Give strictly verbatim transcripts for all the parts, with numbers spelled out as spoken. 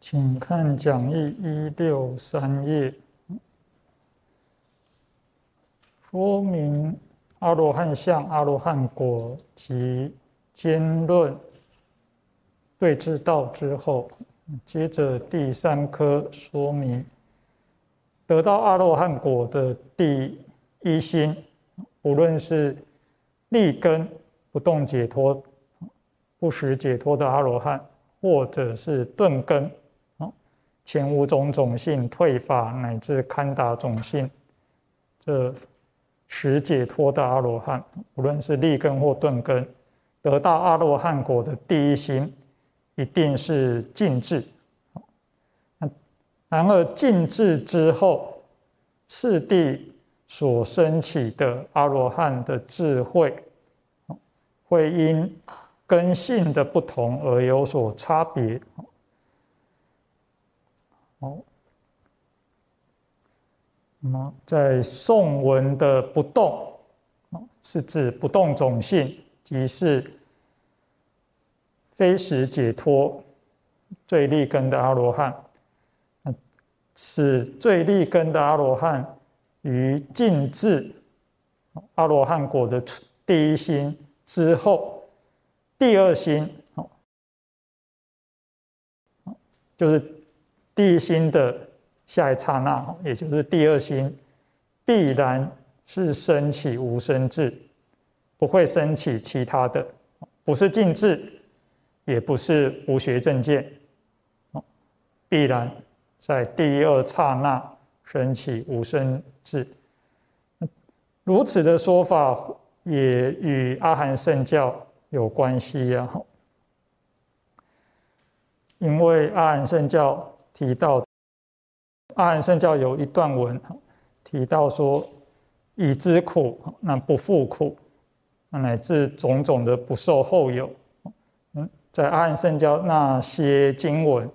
请看讲义一六三页，说明阿罗汉相、阿罗汉果及兼论对治道之后，接着第三科说明得到阿罗汉果的第一心，无论是立根不动解脱、不实解脱的阿罗汉，或者是顿根前五种种性、退法乃至堪达种性，这实解脱的阿罗汉，无论是立根或顿根，得到阿罗汉果的第一心，一定是尽智。然而尽智之后，次第所生起的阿罗汉的智慧，会因根性的不同而有所差别。好，那么在颂文的不动，是指不动种性，即是非实解脱最立根的阿罗汉。此最立根的阿罗汉于尽智阿罗汉果的第一心之后，第二心就是第一心的下一刹那，也就是第二心，必然是升起无生智，不会升起其他的，不是尽智，也不是无学正见，必然在第二刹那升起无生智。如此的说法也与阿含圣教有关系啊，因为阿含圣教提到，阿含圣教有一段文提到说，已知苦，那不复苦，乃至种种的不受后有。在阿含圣教那些经文，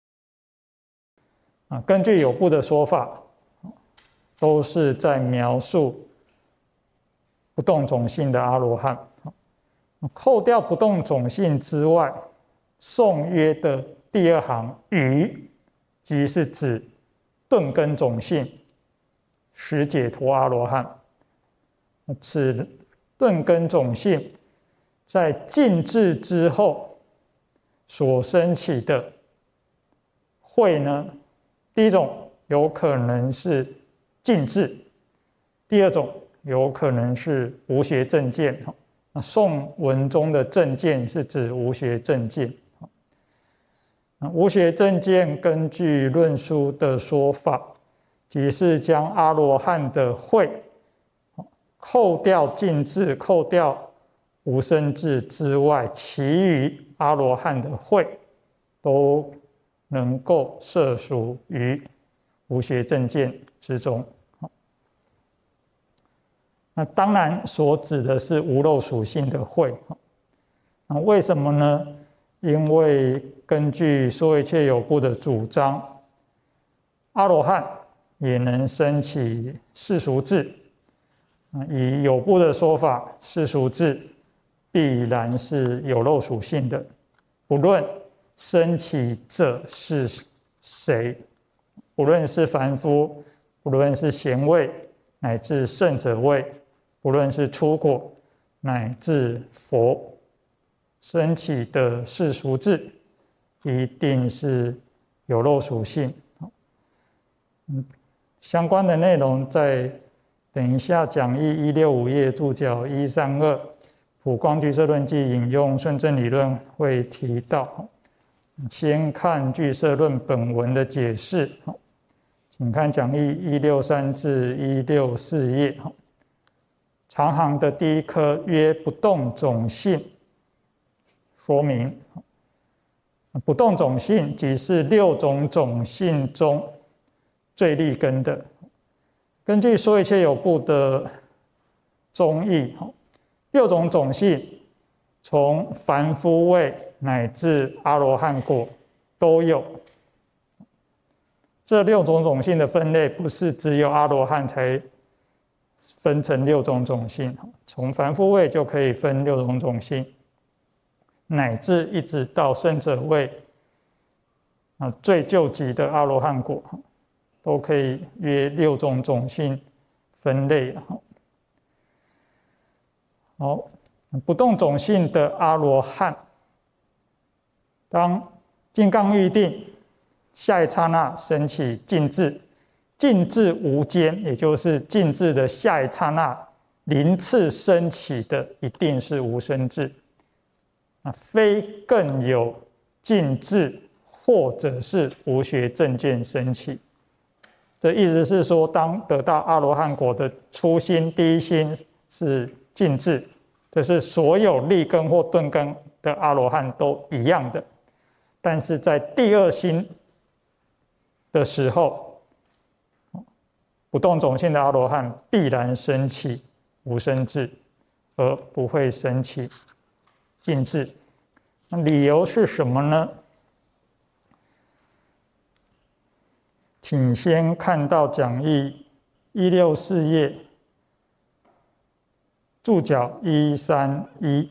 根据有部的说法，都是在描述不动种性的阿罗汉。扣掉不动种性之外，颂约的第二行余，即是指顿根种性实解脱阿罗汉。此顿根种性在尽智之后所升起的慧呢，第一种有可能是尽智，第二种有可能是无学正见。那颂文中的正见是指无学正见。无学正见根据论书的说法，即是将阿罗汉的慧扣掉尽智、扣掉无生智之外，其余阿罗汉的慧都能够涉属于无学正见之中。那当然所指的是无漏属性的慧。那为什么呢？因为根据说一切有部的主张，阿罗汉也能生起世俗智。以有部的说法，世俗智必然是有漏属性的，不论生起者是谁，不论是凡夫，不论是贤位乃至圣者位，不论是初果乃至佛，升起的世俗智一定是有漏属性。嗯，相关的内容在等一下讲义一六五页注脚一三二普光俱舍论记引用顺正理论会提到。先看俱舍论本文的解释，请看讲义一六三至一六四页。长行的第一科曰不动种性，说明不动种性即是六种种性中最立根的。根据说一切有部的宗义，六种种性从凡夫位乃至阿罗汉果都有。这六种种性的分类不是只有阿罗汉才分成六种种性，从凡夫位就可以分六种种性，乃至一直到圣者位啊，最究极的阿罗汉果，都可以约六种种性分类。好，不动种性的阿罗汉，当金刚喻定，下一刹那升起尽智，尽智无间，也就是尽智的下一刹那，鳞次升起的一定是无生智，啊，非更有尽智，或者是无学正见升起。这意思是说，当得到阿罗汉果的初心、第一心是尽智，这是所有立根或顿根的阿罗汉都一样的。但是在第二心的时候，不动种性的阿罗汉必然升起无生智，而不会升起尽智。那理由是什么呢？请先看到讲义一六四页注脚一三一，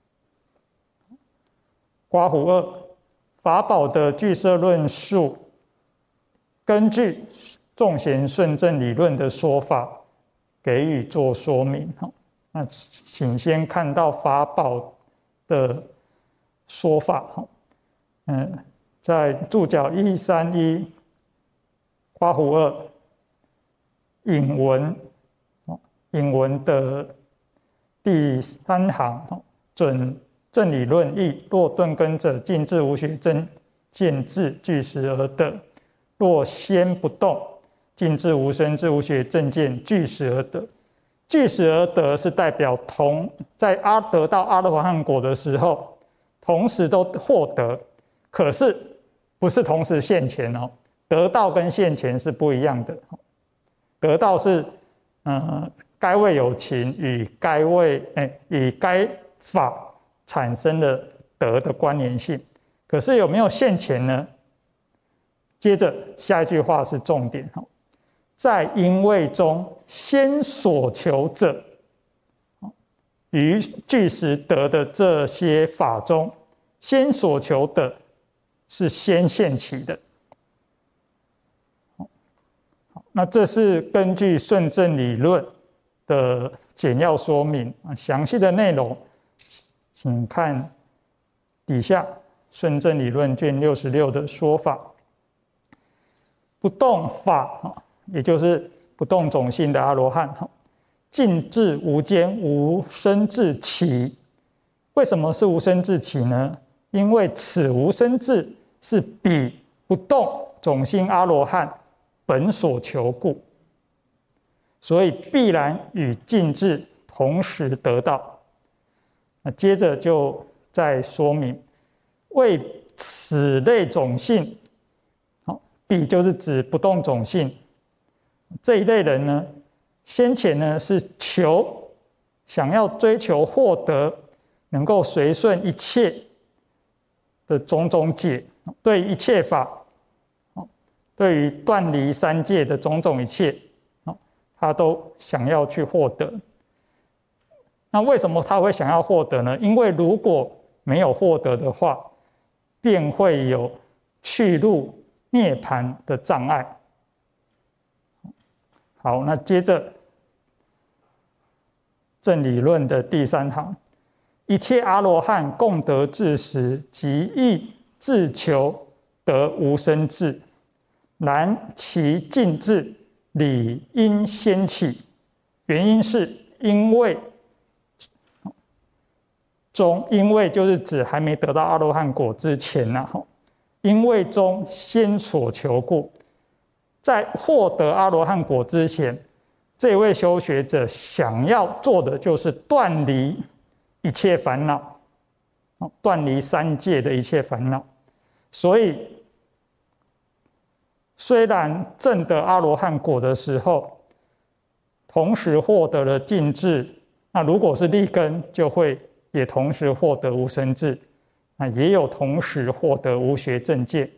刮胡二法宝的俱舍论述，根据众贤顺正理论的说法给予做说明。那请先看到法宝的说法。嗯，在注脚一三一刮胡二引文，引文的第三行，准正理论义：若顿根者，尽智无学正见智俱实而得；若先不动，尽智无生智无学正见俱实而得。俱实而得是代表同在阿得到阿罗汉果的时候，同时都获得，可是不是同时现前哦。得到跟现前是不一样的。得到是呃该位有情与该位哎与该法产生的得的关联性，可是有没有现前呢？接着下一句话是重点，在因位中先所求者，于俱实得的这些法中，先所求的是先现起的。那这是根据顺正理论的简要说明，详细的内容请看底下顺正理论卷六十六的说法。不动法，也就是不动种性的阿罗汉，尽智无间，无生智起。为什么是无生智起呢？因为此无生智是彼不动种性阿罗汉本所求故，所以必然与尽智同时得到。那接着就再说明，为此类种性，好，彼就是指不动种性这一类人呢，先前呢是求想要追求获得能够随顺一切的种种解，对一切法。对于断离三界的种种一切，他都想要去获得。那为什么他会想要获得呢？因为如果没有获得的话，便会有去入涅槃的障碍。好，那接着正理论的第三行，一切阿罗汉共得智时，即亦自求得无生智。然其尽智理应先起，原因是因为中，因为就是指还没得到阿罗汉果之前呐、啊，因为中先所求故，在获得阿罗汉果之前，这位修学者想要做的就是断离一切烦恼，断离三界的一切烦恼，所以。虽然证得阿罗汉果的时候，同时获得了尽智，那如果是立根，就会也同时获得无生智，那也有同时获得无学正见。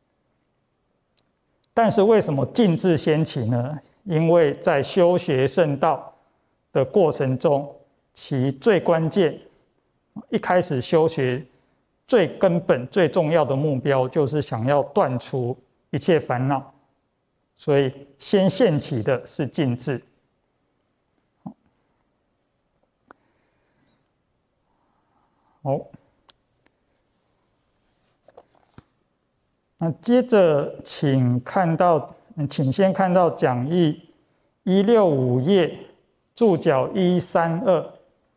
但是为什么尽智先起呢？因为在修学圣道的过程中，其最关键，一开始修学最根本、最重要的目标就是想要断除一切烦恼，所以先现起的是尽智。好，那接着请看到，请先看到讲义一六五页注脚一三二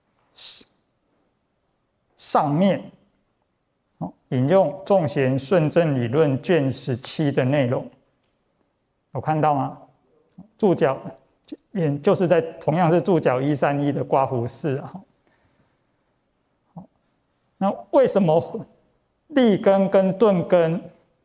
上面，引用众贤顺正理论卷十七的内容，有看到吗？注脚也就是在同样是注脚一三一的刮胡四啊。那为什么立根跟顿根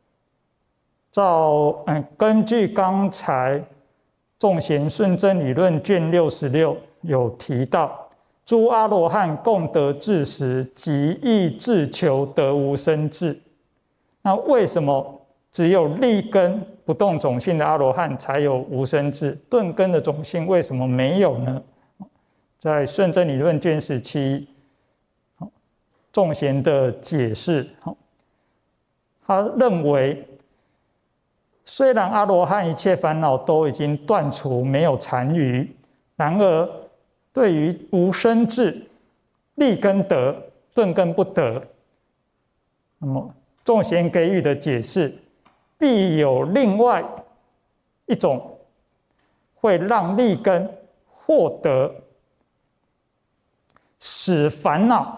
照嗯根据刚才众贤顺正理论卷六十六有提到，诸阿罗汉共得智时，即意自求得无生智。那为什么只有立根不动种性的阿罗汉才有无生智，顿根的种性为什么没有呢？在顺正理论卷十七众贤的解释，他认为虽然阿罗汉一切烦恼都已经断除，没有残余，然而对于无生智，立根得，顿根不得。那么众贤给予的解释，必有另外一种会让立根获得使烦恼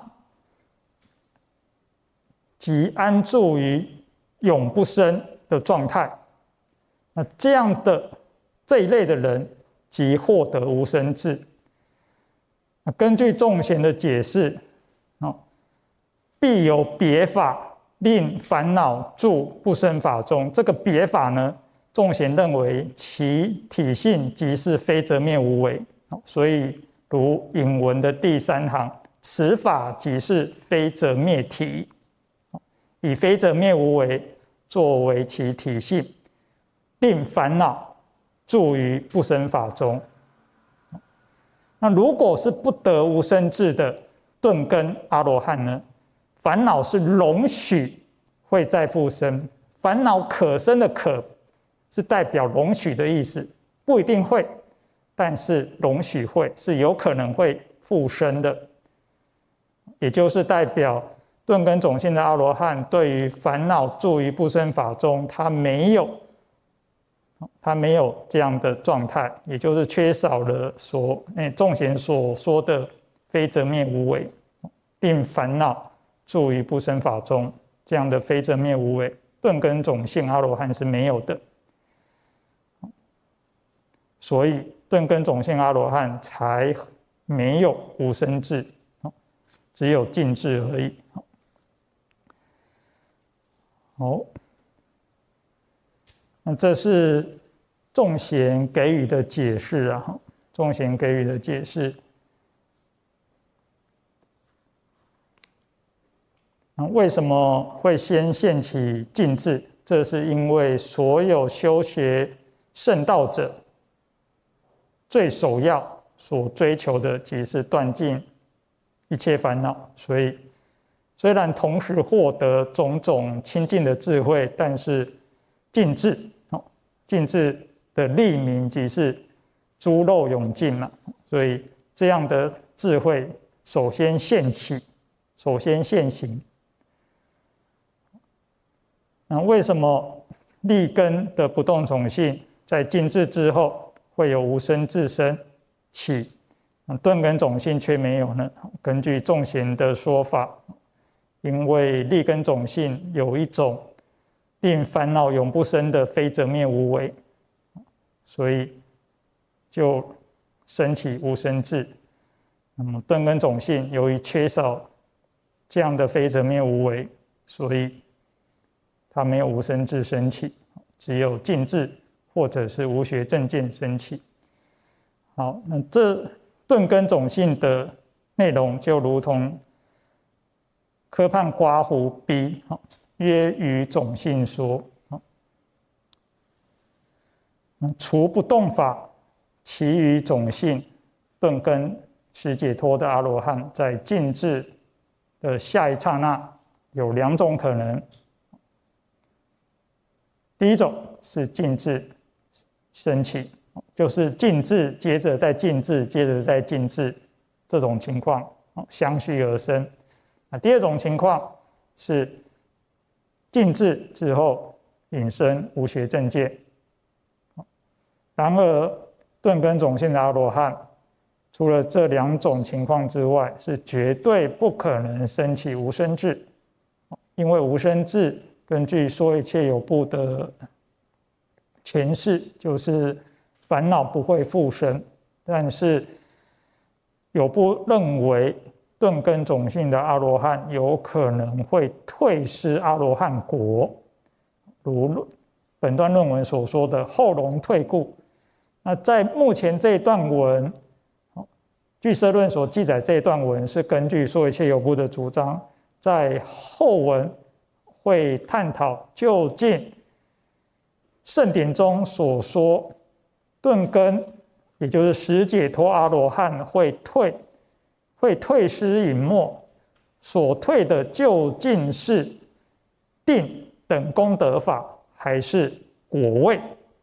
即安住于永不生的状态。那这样的这一类的人，即获得无生智。根据众贤的解释，必有别法令烦恼住不生法中。这个别法呢，众贤认为其体性即是非则灭无为，所以如引文的第三行，此法即是非则灭体，以非则灭无为作为其体性，令烦恼住于不生法中。那如果是不得无生智的顿根阿罗汉呢？烦恼是容许会再复生，烦恼可生的可是代表容许的意思，不一定会，但是容许会，是有可能会复生的，也就是代表顿根种性的阿罗汉对于烦恼住于不生法中，他没有他没有这样的状态，也就是缺少了所众贤所说的非则灭无为，令烦恼住于不生法中，这样的非则灭无为，顿根种性阿罗汉是没有的。所以顿根种性阿罗汉才没有无生智，只有尽智而已。好，那这是众贤给予的解释啊，众贤给予的解释。为什么会先现起尽智？这是因为所有修学圣道者最首要所追求的即是断尽一切烦恼，所以虽然同时获得种种清净的智慧，但是尽智，尽智的立名即是诸漏永尽嘛，所以这样的智慧首先现起，首先现行。那为什么立根的不动种性在尽智之后会有无生智生起，顿根种性却没有呢？根据众贤的说法，因为立根种性有一种令烦恼永不生的非则灭无为，所以就生起无生智。那么顿根种性由于缺少这样的非则灭无为，所以它没有无生智生起，只有尽智或者是无学正见生起。好，那这顿根种性的内容就如同科判刮胡 B 约于种性说，除不动法，其余种性顿根实解脱的阿罗汉，在尽智的下一刹那有两种可能。第一种是尽智升起，就是尽智接着再尽智，接着再尽智，这种情况相续而生。那第二种情况是尽智之后引生无学正见。然而顿根种性的阿罗汉，除了这两种情况之外，是绝对不可能升起无生智，因为无生智根据说一切有部的诠释，就是烦恼不会复生，但是有部认为顿根种性的阿罗汉有可能会退失阿罗汉果，如本段论文所说的后龙退故。那在目前这一段文，俱舍论所记载这一段文是根据说一切有部的主张，在后文会探讨究竟圣典中所说顿根，也就是十解脱阿罗汉会退会退失隐没，所退的究竟是定等功德法，还是果位？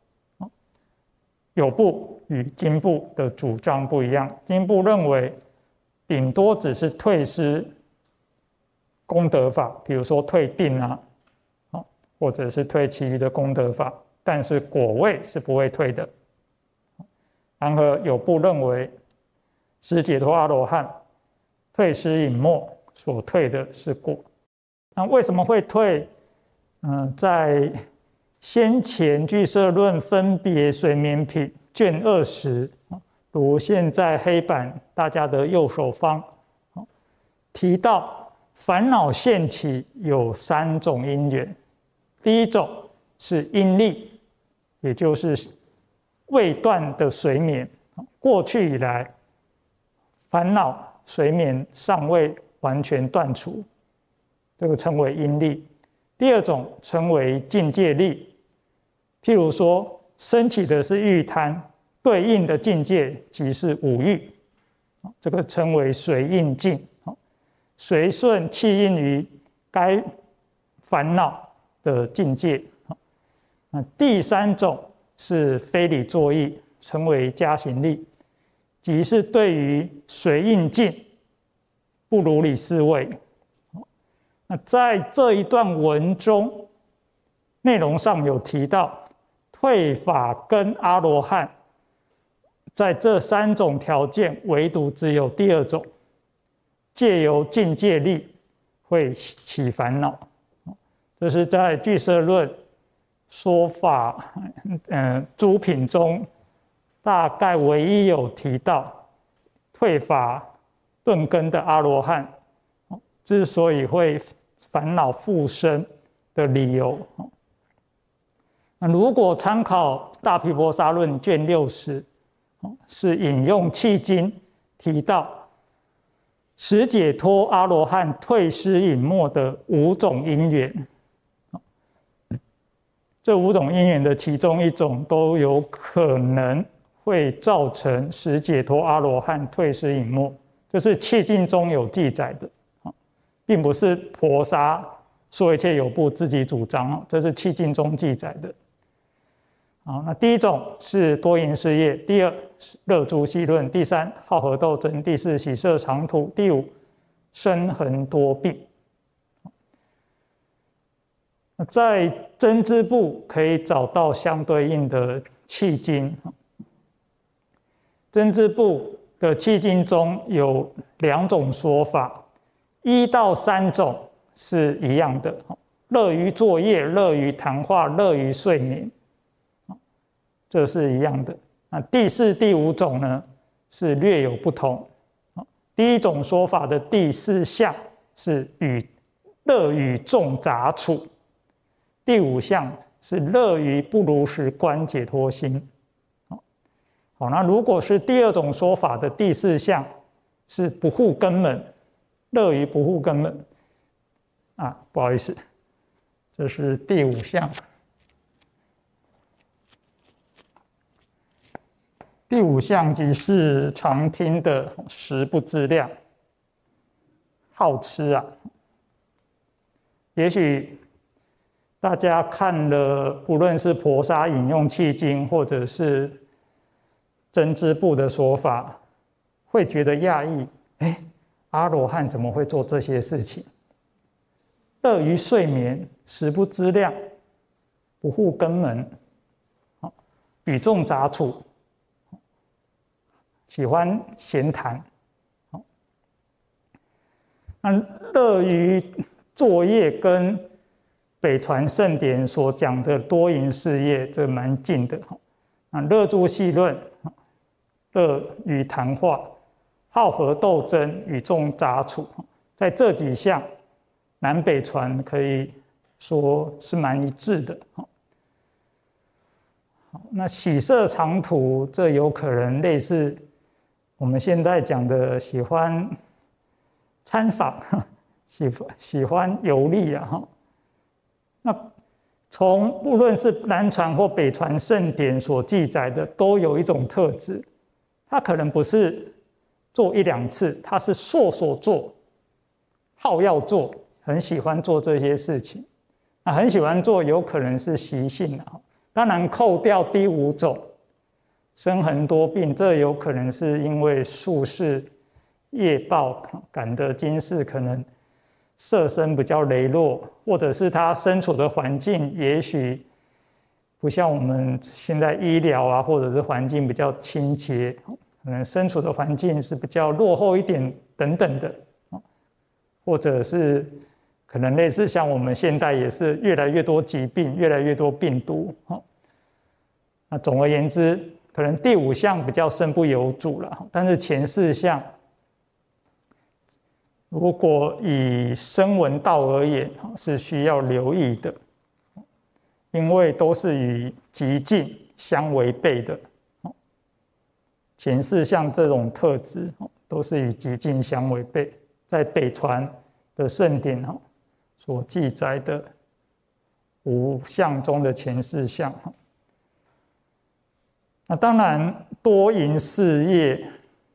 有部与经部的主张不一样，经部认为顶多只是退失功德法，比如说退定啊，或者是退其余的功德法，但是果位是不会退的。然而有部认为十解脱阿罗汉退失隐没，所退的是果。那为什么会退？嗯，在先前俱舍论分别随眠品卷二十，如现在黑板大家的右手方提到，烦恼现起有三种因缘。第一种是因力，也就是未断的随眠，过去以来烦恼随眠尚未完全断除，这个称为因力。第二种称为境界力，譬如说升起的是欲贪，对应的境界即是五欲，这个称为随应境，随顺契应于该烦恼的境界。那第三种是非理作意，称为加行力，即是对于随应境不如理思维。那在这一段文中，内容上有提到，退法跟阿罗汉，在这三种条件，唯独只有第二种，借由境界力会起烦恼。这是在俱舍论说法，嗯，诸品中大概唯一有提到退法顿根的阿罗汉之所以会烦恼复生的理由。那如果参考大毗婆沙论卷六十，是引用契经提到十解脱阿罗汉退失隐没的五种因缘。这五种因缘的其中一种都有可能会造成十解脱阿罗汉退失隐没，这是契经中有记载的，并不是婆沙说一切有部自己主张，这是契经中记载的。好，那第一种是多淫事业，第二乐诸戏论，第三好合斗争，第四喜色长途，第五身横多病。在真知部可以找到相对应的契经，真知部的契经中有两种说法，一到三种是一样的，乐于作业，乐于谈话，乐于睡眠，这是一样的。那第四、第五种呢是略有不同。第一种说法的第四项是与乐于众杂处，第五项是乐于不如实观解脱心。好，那如果是第二种说法的第四项是不护根门，乐于不护根门啊，不好意思，这是第五项。第五项即是常听的食不自量，好吃啊。 也许大家看了，不论是婆沙引用契经，或者是真知部的说法，会觉得讶异：哎，阿罗汉怎么会做这些事情？乐于睡眠，食不知量，不护根门，语众杂处，喜欢闲谈，那乐于作业跟北传圣典所讲的多营事业，这蛮近的。啊，乐著戏论，乐于谈话，好合斗争，与众杂处，在这几项，南北传可以说是蛮一致的。那喜色长途，这有可能类似我们现在讲的喜欢参访，喜喜欢游历啊。那从无论是南传或北传圣典所记载的，都有一种特质，他可能不是做一两次，他是硕所做，好要做，很喜欢做这些事情。那很喜欢做，有可能是习性啊。当然，扣掉第五种生很多病，这有可能是因为宿世业报感得今世可能色身比较羸弱，或者是他身处的环境也许不像我们现在医疗啊，或者是环境比较清洁，可能身处的环境是比较落后一点等等的，或者是可能类似像我们现代也是越来越多疾病，越来越多病毒。那总而言之，可能第五项比较身不由主了，但是前四项，如果以声闻道而言，是需要留意的，因为都是与极境相违背的。前四项这种特质都是与极境相违背，在北传的圣典所记载的五项中的前四项。那当然，多营事业，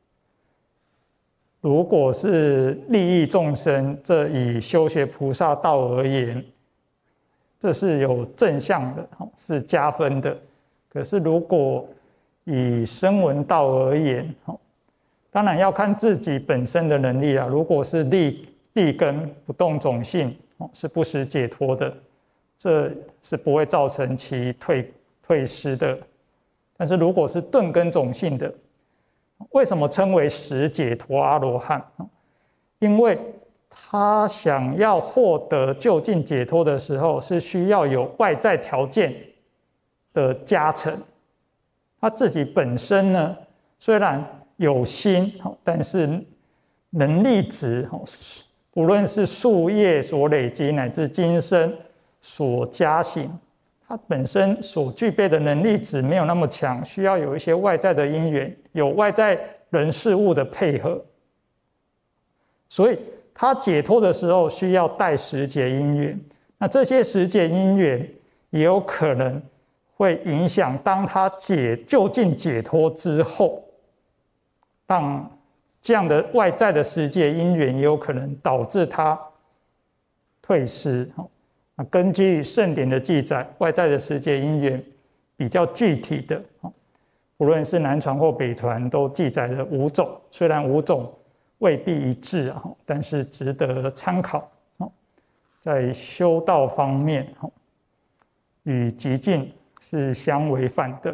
如果是利益众生，这以修学菩萨道而言，这是有正向的，是加分的。可是如果以声闻道而言，当然要看自己本身的能力啊。如果是利利根不动种性，是不实解脱的，这是不会造成其退退失的。但是如果是顿根种性的，为什么称为实解脱阿罗汉？因为他想要获得究竟解脱的时候，是需要有外在条件的加成。他自己本身呢，虽然有心，但是能力值，不论是夙业所累积，乃至今生所加行，他本身所具备的能力值没有那么强，需要有一些外在的因缘，有外在人事物的配合，所以他解脱的时候需要带十解因缘。那这些十解因缘也有可能会影响，当他解究竟解脱之后，让这样的外在的十解因缘也有可能导致他退失。根据圣典的记载，外在的十解因缘比较具体的，不论是南传或北传，都记载了五种。虽然五种未必一致，但是值得参考。在修道方面，与极境是相违反的。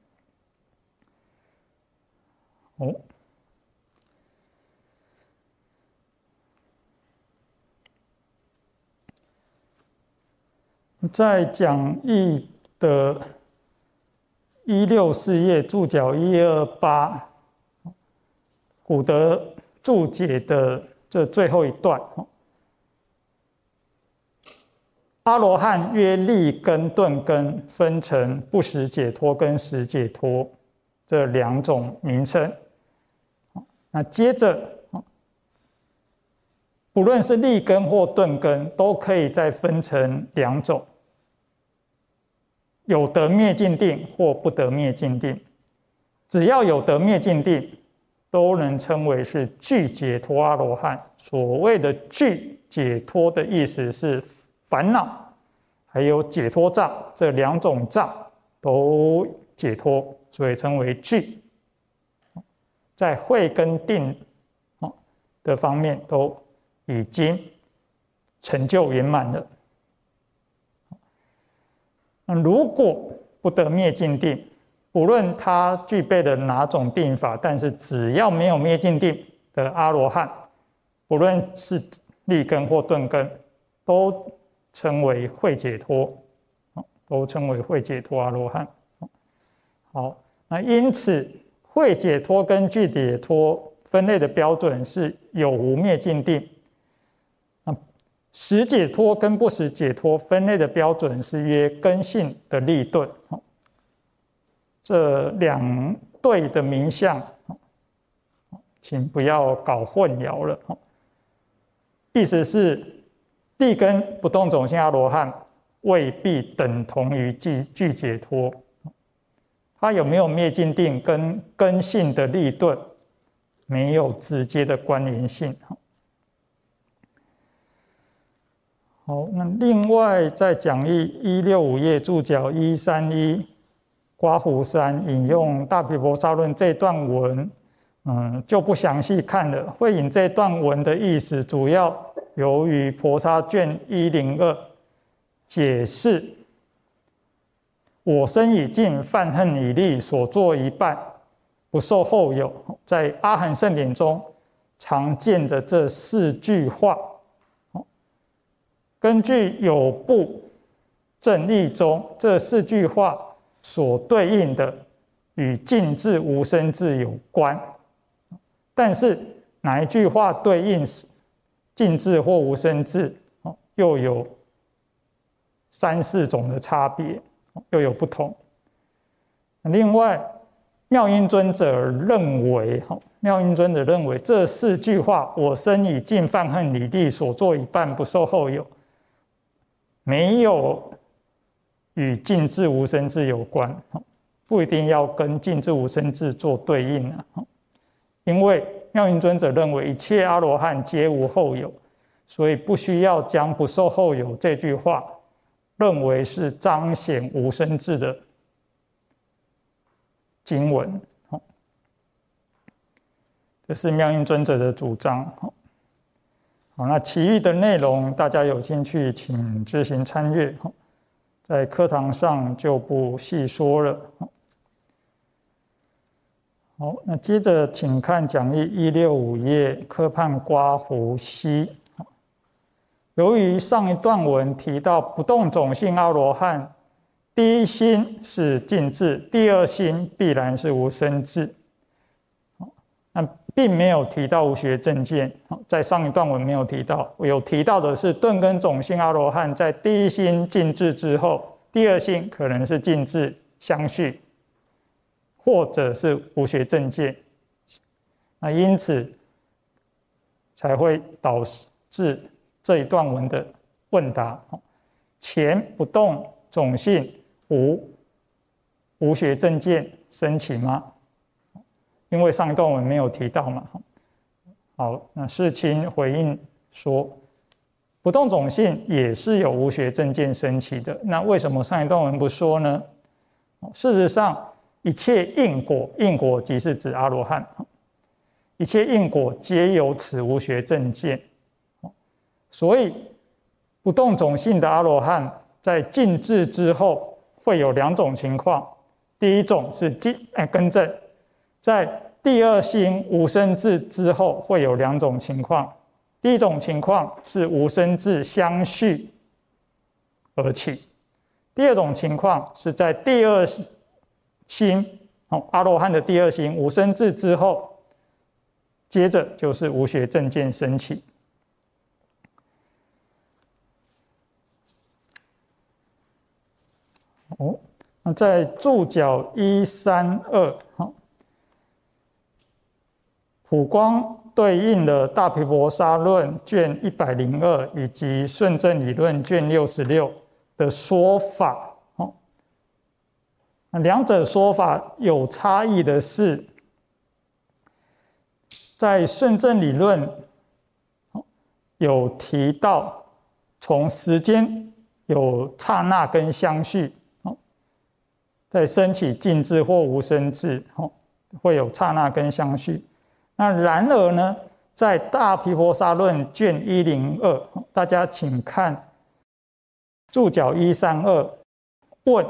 哦。在讲义的一六四页注脚一二八，古德注解的这最后一段，阿罗汉约利根顿根，分成不实解脱跟实解脱这两种名称。那接着，不论是利根或顿根，都可以再分成两种。有得灭尽定或不得灭尽定，只要有得灭尽定，都能称为是具解脱阿罗汉。所谓的具解脱的意思是烦恼，还有解脱障这两种障都解脱，所以称为具。在慧跟定的方面都已经成就圆满了。那如果不得灭尽定，不论他具备了哪种定法，但是只要没有灭尽定的阿罗汉，不论是立根或顿根，都称为慧解脱，都称为慧解脱阿罗汉。好，那因此慧解脱跟具解脱分类的标准是有无灭尽定。实解脱跟不实解脱分类的标准是约根性的立顿。这两对的名相，请不要搞混淆了。意思是，立根不动种性阿罗汉未必等同于具具解脱。它有没有灭尽定跟根性的立顿没有直接的关联性。好，那另外在讲义一六五页注脚一三一。刮胡山引用《大毗婆沙论》这段文，嗯，就不详细看了。会引这段文的意思，主要由于婆沙卷一零二解释我身已尽，犯恨已立所作一半，不受后有，在阿含圣典中常见的这四句话，根据有部正义中这四句话所对应的与尽智无生智有关，但是哪一句话对应尽智或无生智，又有三四种的差别，又有不同。另外，妙音尊者认为，妙音尊者认为这四句话“我身已尽，犯恨已立，所作一半，不受后有”，没有与尽智无生智有关，不一定要跟尽智无生智做对应啊。因为妙音尊者认为一切阿罗汉皆无后有，所以不需要将不受后有这句话认为是彰显无生智的经文。这是妙音尊者的主张。好，那其余的内容大家有兴趣请自行参阅，在课堂上就不细说了。好，那接着请看讲义一六五页科判刮胡西。由于上一段文提到不动种性阿罗汉，第一心是尽智，第二心必然是无生智，那并没有提到无学正见，在上一段文没有提到，有提到的是顿根种性阿罗汉在第一心尽智之后，第二心可能是尽智相续，或者是无学正见，那因此才会导致这一段文的问答：前不动种性无无学正见升起吗？因为上一段文没有提到嘛。好，那世亲回应说，不动种性也是有无学正见升起的。那为什么上一段文不说呢？事实上，一切因果，因果即是指阿罗汉，一切因果皆有此无学正见。所以，不动种性的阿罗汉在尽智之后，会有两种情况：第一种是尽哎更正。在第二心无生智之后，会有两种情况。第一种情况是无生智相续而起，第二种情况是在第二心阿罗汉的第二心无生智之后，接着就是无学正见升起。哦，那在注脚一三二，普光对应了《大毗婆沙论》卷一百零二以及《顺正理论》卷六十六的说法。那两者说法有差异的是，在《顺正理论》有提到从时间有刹那跟相续，在升起静智或无生智，会有刹那跟相续。那然而呢，在《大毗婆沙论》卷一零二，大家请看注脚一三二问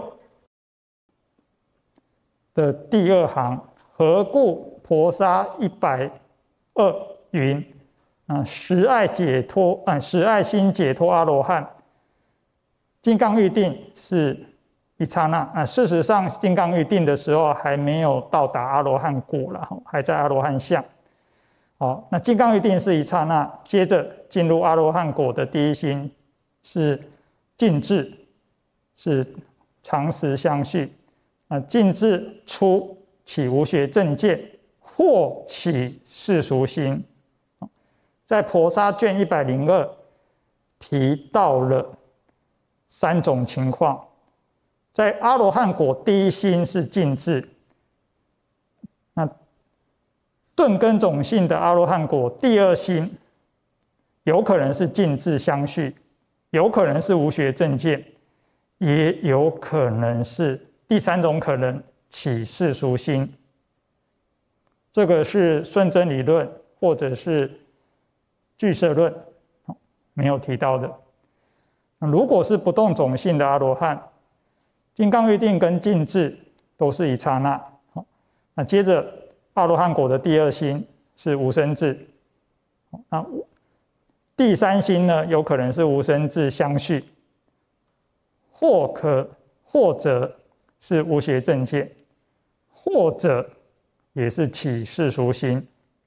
的第二行，何故婆沙一百二云啊，实爱解脱啊，实爱心解脱阿罗汉，金刚喻定是一刹那啊。事实上，金刚喻定的时候还没有到达阿罗汉果了，还在阿罗汉相。好，那金刚喻定是一刹那，接着进入阿罗汉果的第一心是静智，是常时相续。啊，静智初起无学正见，或起世俗心。在婆沙卷一百零二提到了三种情况，在阿罗汉果第一心是静智，那顿根种性的阿罗汉果第二心有可能是静智相续，有可能是无学正见，也有可能是第三种可能起世俗心。这个是顺真理论或者是俱舍论没有提到的。如果是不动种性的阿罗汉，金刚喻定跟静智都是一刹那。那接着阿罗汉果的第二心是无生智，那第三心呢，有可能是无生智相续，或可或者是无学正见，或者也是起世俗心。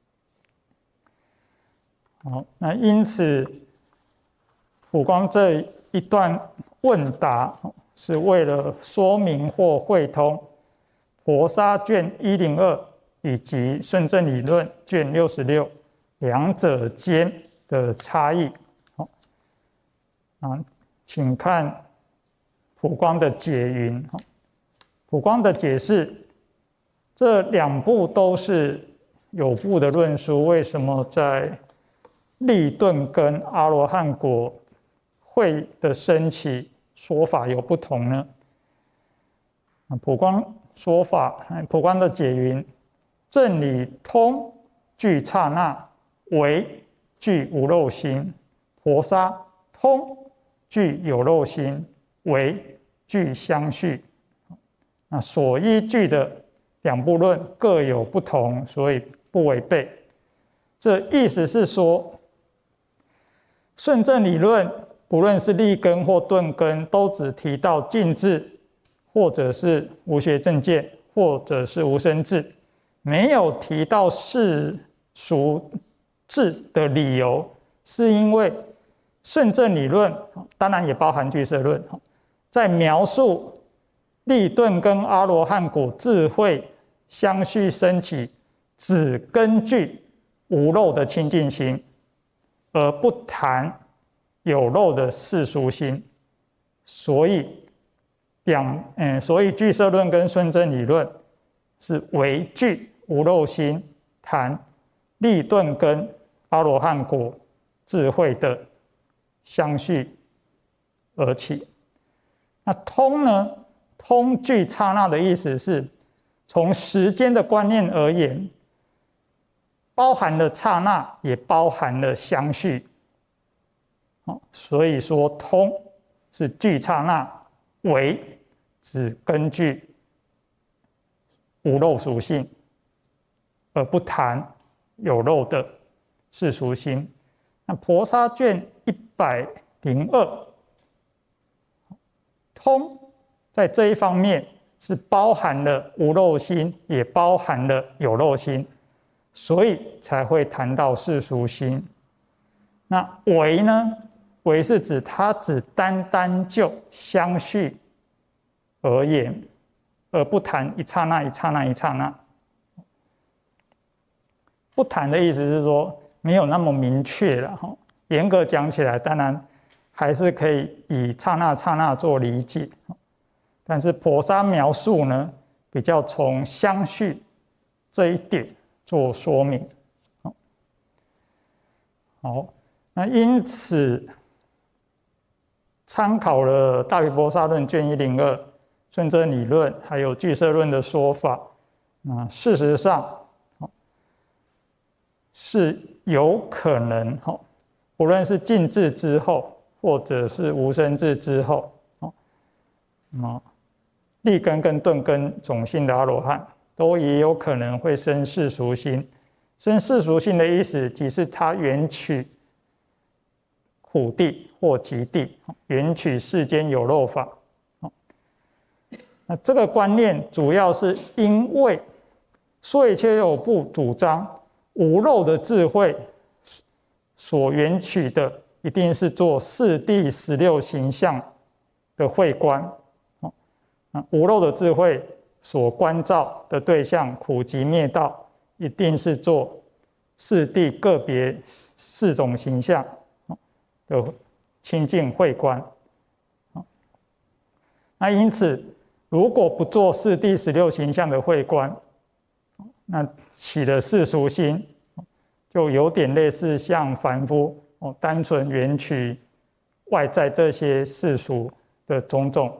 好，那因此普光这一段问答是为了说明或会通婆沙卷一零二以及顺正理论卷六十六两者间的差异。好，啊，请看普光的解云。普光的解释，这两部都是有部的论述，为什么在立顿跟阿罗汉果会的升起说法有不同呢？普光说法，普光的解云：正理通具刹那，唯具无漏心；婆沙通具有漏心，唯具相续。那所依据的两部论各有不同，所以不违背。这意思是说，顺正理论不论是立根或顿根，都只提到静智，或者是无学正见，或者是无生智，没有提到世俗智的理由，是因为顺正理论当然也包含俱舍论，在描述立顿跟阿罗汉果智慧相续升起，只根据无漏的清净心，而不谈有漏的世俗心。所以两嗯，所以俱舍论跟顺正理论是唯具无漏心，谈立顿跟阿罗汉果智慧的相续而起。那通呢？通具刹那的意思是，从时间的观念而言，包含了刹那，也包含了相续。所以说通是具刹那，唯只根据无漏属性，而不谈有漏的世俗心。那婆沙卷一百零二，通在这一方面是包含了无漏心，也包含了有漏心，所以才会谈到世俗心。那唯呢？唯是指它只单单就相续而言，而不谈一刹那一刹那一刹那。不谈的意思是说没有那么明确了哈。严格讲起来，当然还是可以以刹那刹那做理解。但是婆沙描述呢，比较从相续这一点做说明。好，那因此参考了大毗婆沙论卷一零二顺真理论还有俱舍论的说法，那事实上是有可能，不论是尽智之后或者是无生智之后，立根跟顿根种性的阿罗汉都也有可能会生世俗心。生世俗心的意思即是他缘取苦地或极地，缘取世间有漏法。那这个观念主要是因为说一切有部主张无漏的智慧所缘取的一定是做四谛十六形象的慧观，无漏的智慧所观照的对象苦集灭道一定是做四谛个别四种形象的清净慧观。那因此如果不做四谛十六形象的慧观，那起了世俗心，就有点类似像凡夫单纯缘取外在这些世俗的种种，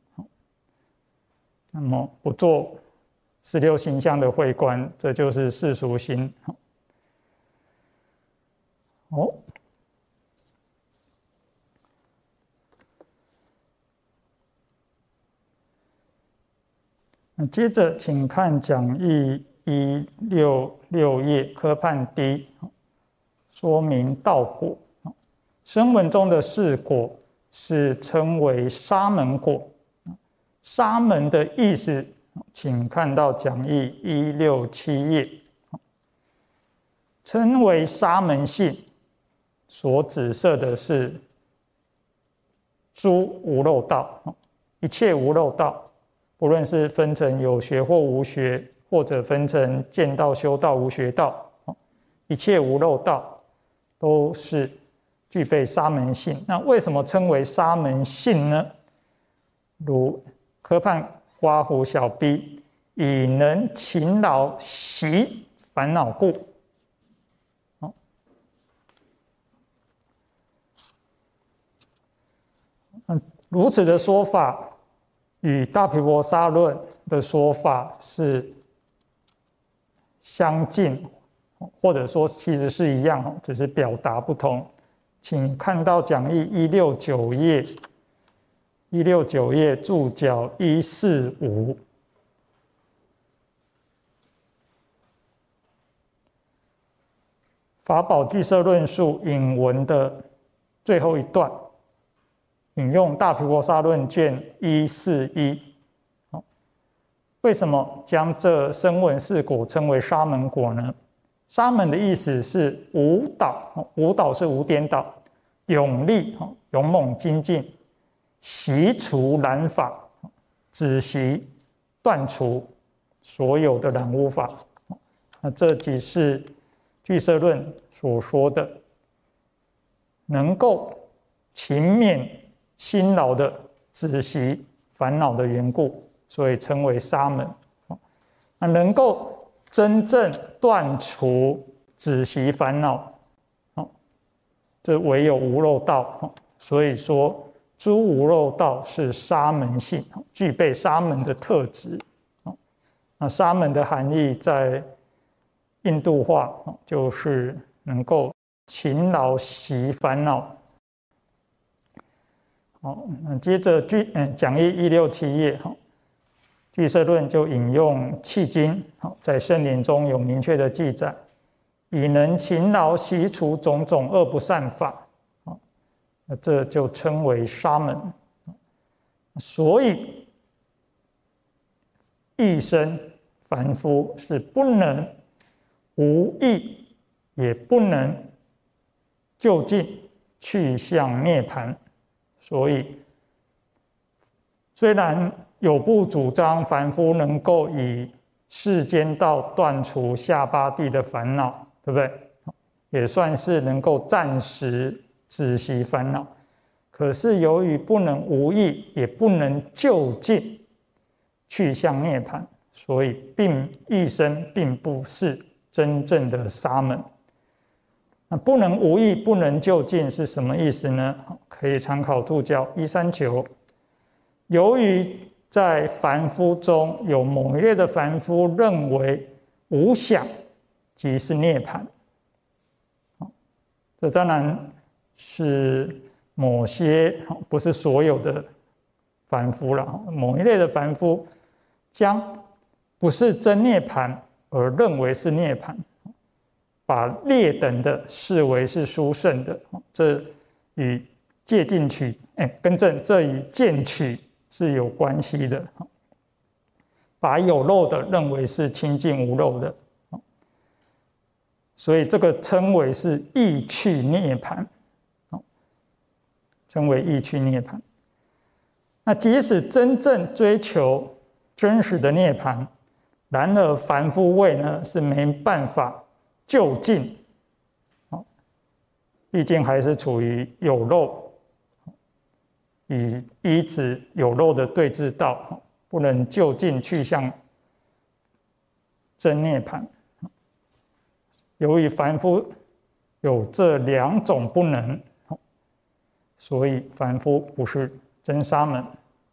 那么不做十六形象的慧观，这就是世俗心。哦，那接着请看讲义一六六页科判 D， 说明道果。声闻中的四果是称为沙门果。沙门的意思，请看到讲义一六七页，称为沙门性所指涉的是诸无漏道，一切无漏道，不论是分成有学或无学，或者分成见道、修道、无学道，一切无漏道都是具备沙门性。那为什么称为沙门性呢？如科判刮胡小 b 以能勤劳习烦恼故。如此的说法与大毗婆沙论的说法是相近，或者说其实是一样，只是表达不同。请看到讲义一六九页，一六九页注脚一四五。法宝俱舍论述引文的最后一段，引用大毗婆沙论卷一四一。为什么将这声闻四果称为沙门果呢？沙门的意思是无倒，无倒是无颠倒，勇力、勇猛精进，习除染法，止息断除所有的染污法。那这即是俱舍论所说的能够勤勉辛劳的止息烦恼的缘故，所以称为沙门。那能够真正断除止息烦恼，这唯有无漏道。所以说诸无漏道是沙门性，具备沙门的特质。那沙门的含义在印度话就是能够勤劳习烦恼。好，那接着据嗯讲义一六七页哈，俱舍论就引用契经，好，在圣典中有明确的记载，以能勤劳习除种种恶不善法，那这就称为沙门。所以一生凡夫是不能无益，也不能就近去向涅槃。所以虽然有部主张凡夫能够以世间道断除下八地的烦恼，对不对？也算是能够暂时止息烦恼。可是由于不能无益，也不能就近去向涅槃，所以并一生并不是真正的沙门。 那不能无益，不能就近是什么意思呢？可以参考注教一三九。由于在凡夫中有某一类的凡夫认为无想即是涅槃，这当然是某些，不是所有的凡夫了。某一类的凡夫将不是真涅槃而认为是涅槃，把劣等的视为是殊胜的，这与戒禁取，哎，更正，这与见取是有关系的。把有漏的认为是清净无漏的，所以这个称为是意趣涅槃，称为意趣涅槃。那即使真正追求真实的涅槃，然而凡夫位呢是没办法就近，毕竟还是处于有漏，以依止有漏的对治道，不能就近去向真涅槃。由于凡夫有这两种不能，所以凡夫不是真沙门。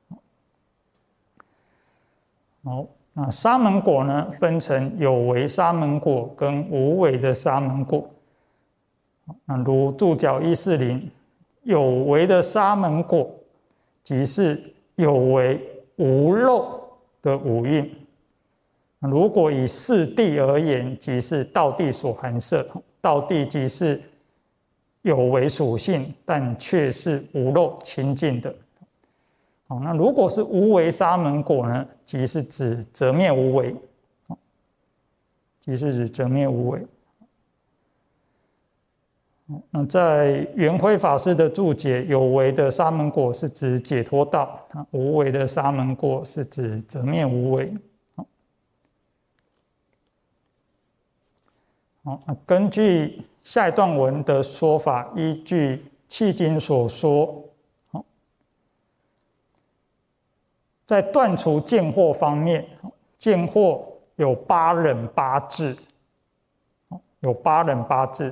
好，那沙门果呢，分成有为沙门果跟无为的沙门果。那如注脚一四零，有为的沙门果，即是有为无漏的五蕴。如果以四谛而言，即是道谛所含摄。道谛即是有为属性，但却是无漏清净的。好，那如果是无为沙门果呢，即是指择灭无为，即是指择灭无为。那在圆辉法师的注解，有为的沙门果是指解脱道，无为的沙门果是指择灭无为。好，根据下一段文的说法，依据契经所说，在断除见惑方面，见惑有八忍八智，有八忍八智，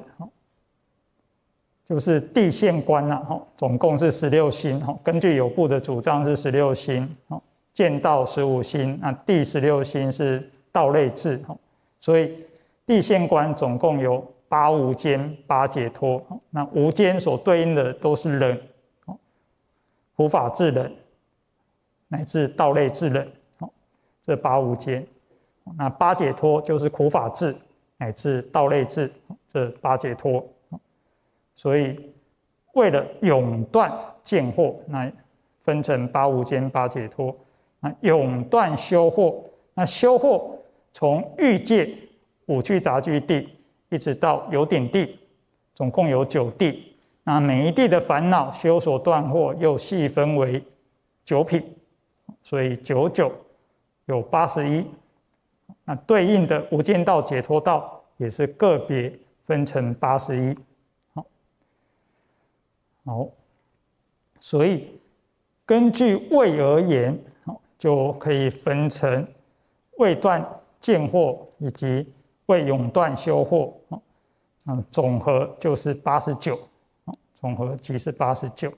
就是地现观啊，总共是十六心。根据有部的主张是十六心，见道十五心，那第十六心是道类智，所以地现观总共有八无间、八解脱。那无间所对应的都是忍，普法智忍，乃至道类智忍，这八无间。那八解脱就是苦法智，乃至道类智，这八解脱。所以为了永断见惑，那分成八无间、八解脱。那永断修惑，那修惑从欲界、五趣杂居地一直到有顶地，总共有九地。那每一地的烦恼修所断惑又细分为九品，所以九九有八十一。那对应的无间道、解脱道也是个别分成八十一。好，好，所以根据位而言，就可以分成位断见惑以及为永断修惑，嗯，总和就是八十九，总和即是八十九。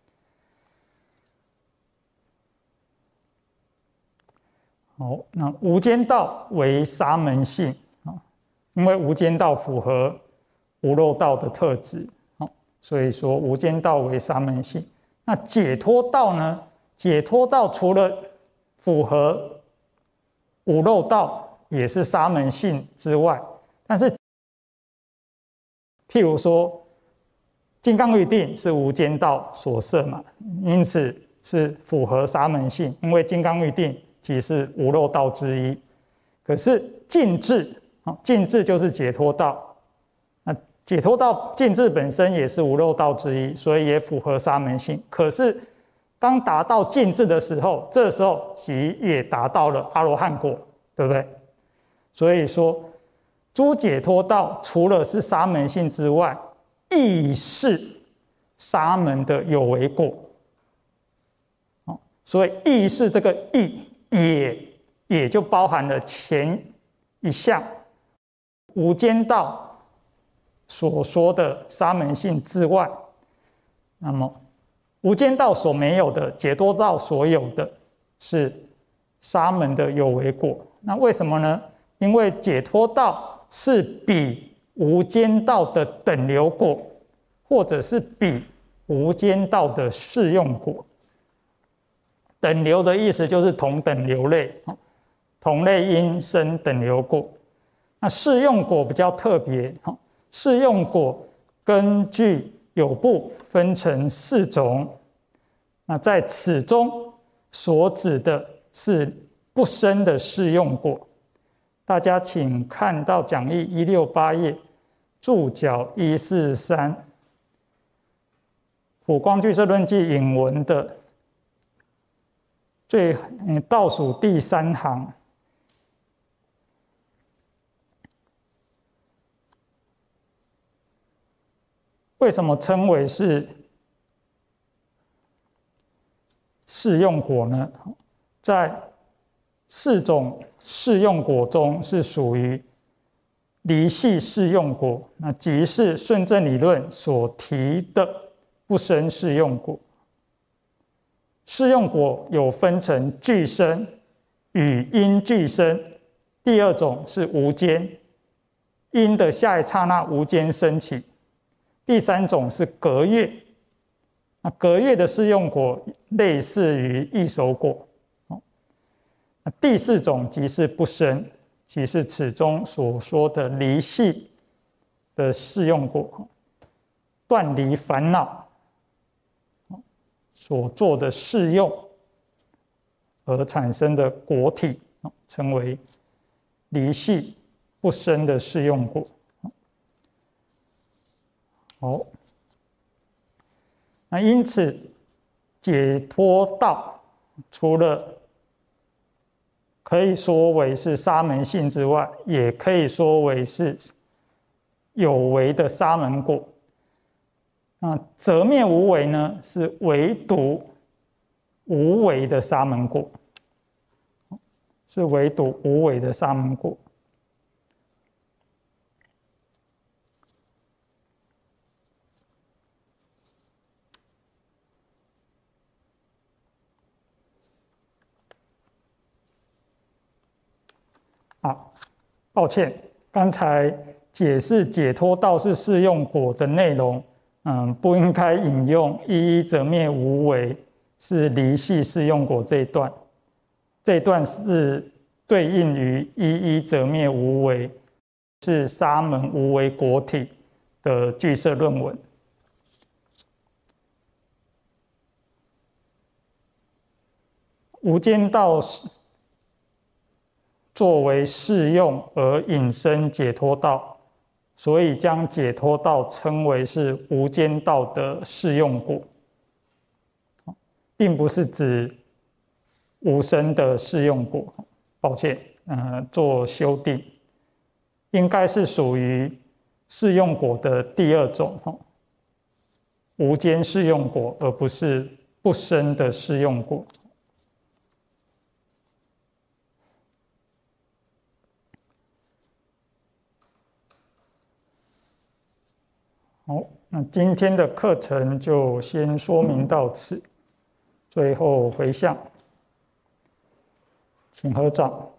好，那无间道为沙门性啊，因为无间道符合无漏道的特质，所以说无间道为沙门性。那解脱道呢？解脱道除了符合无漏道也是沙门性之外，但是譬如说金刚喻定是无间道所摄嘛，因此是符合沙门性，因为金刚喻定即是无漏道之一。可是尽智，尽智就是解脱道，那解脱道尽智本身也是无漏道之一，所以也符合沙门性。可是当达到尽智的时候，这时候即也达到了阿罗汉果，对不对？所以说诸解脱道除了是沙门性之外，亦是沙门的有为果。所以亦是这个亦也也就包含了前一项无间道所说的沙门性之外，那么无间道所没有的，解脱道所有的是沙门的有为果。那为什么呢？因为解脱道是比无间道的等流果，或者是比无间道的适用果。等流的意思就是同等流类，同类因生等流果。那适用果比较特别，适用果根据有部分成四种，那在此中所指的是不生的适用果。大家请看到讲义一六八页注脚一四三，普光俱舍论记引文的最倒数第三行。为什么称为是适用果呢？在四种适用果中是属于离系适用果，那即是顺正理论所提的不生适用果。适用果有分成俱生与因俱生，第二种是无间，因的下一刹那无间升起。第三种是隔越，那隔越的适用果类似于异熟果。第四种即是不生，即是此中所说的离系的适用果，断离烦恼所做的适用而产生的果体，称为离系不生的适用果。好，那因此解脱道除了可以说为是沙门性之外，也可以说为是有为的沙门果。那择灭无为呢，是唯独无为的沙门果，是唯独无为的沙门果。啊，抱歉，刚才解释解脱道是适用果的内容，嗯，不应该引用一一择灭无为是离系适用果这一段，这一段是对应于一一择灭无为是沙门无为果体的俱舍论文。无间道作为适用而引申解脱道，所以将解脱道称为是无间道的适用果，并不是指无生的适用果。抱歉，呃，做修订，应该是属于适用果的第二种，无间适用果，而不是不生的适用果。好，那今天的课程就先说明到此。最后回向，请合掌。